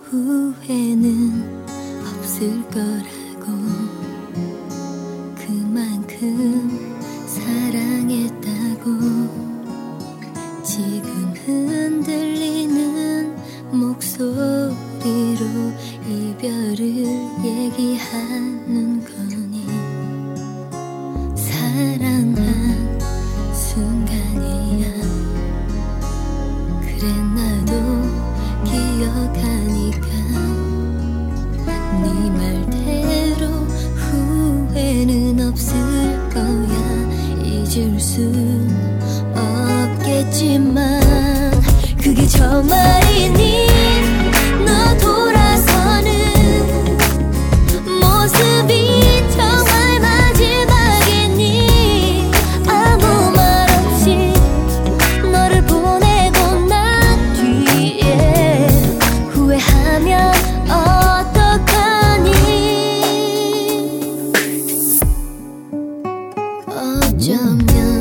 후회는 없을 거라고. 그만큼 사랑했다고. 지금 흔들리는 목소리로 이별을 얘기하는 거니. 사랑한 순간이야. 그래 나도 기억하니까. 네 말대로 후회는 없을 거야. 잊을 순 없겠지만 그게 정말이니. 너 돌아서는 모습이 정말 마지막이니. 아무 말 없이 너를 보내고 난 뒤에 후회하면 어떡하니. 어쩌면